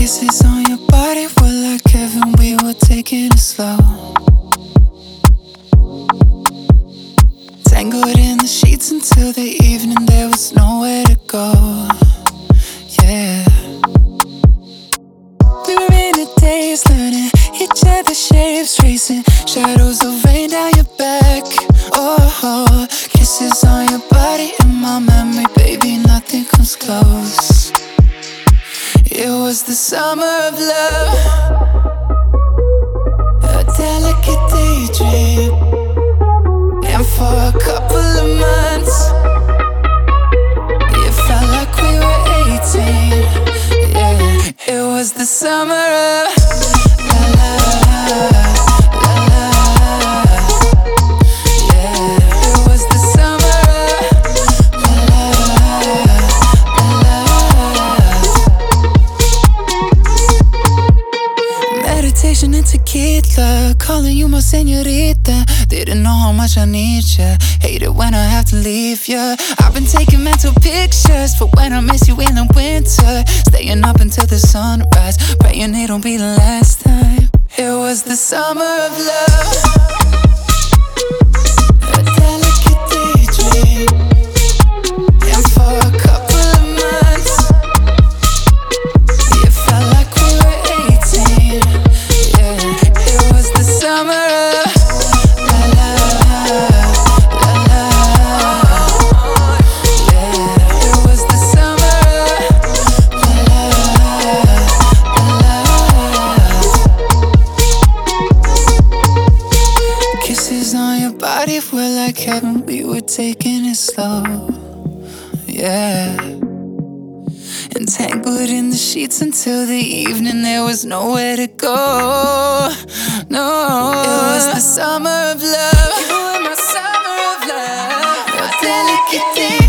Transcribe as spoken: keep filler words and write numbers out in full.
Kisses on your body were like heaven, we were taking it slow. Tangled in the sheets until the evening, there was nowhere to go. Yeah. We were in a daze, learning each other's shapes, tracing shadows of rain down your back. Oh, kisses on your body in my memory, baby, nothing comes close. It was the summer of love, a delicate daydream. And for a couple of months, it felt like we were eighteen. Yeah, it was the summer of la la la, la la la. Yeah, it was the summer of la la la, la la. Meditation and tequila, calling you my señorita. Didn't know how much I need ya, hate it when I have to leave ya. I've been taking mental pictures for when I miss you in the winter, staying up until the sunrise, praying it don't be the last time. It was the summer of love, a delicate daydream. And for a couple of months, it felt like we were eighteen. Yeah, it was the summer of body were like heaven, we were taking it slow. Yeah. Entangled in the sheets until the evening, there was nowhere to go. No, it was the summer of love. You were my summer of love, a delicate day.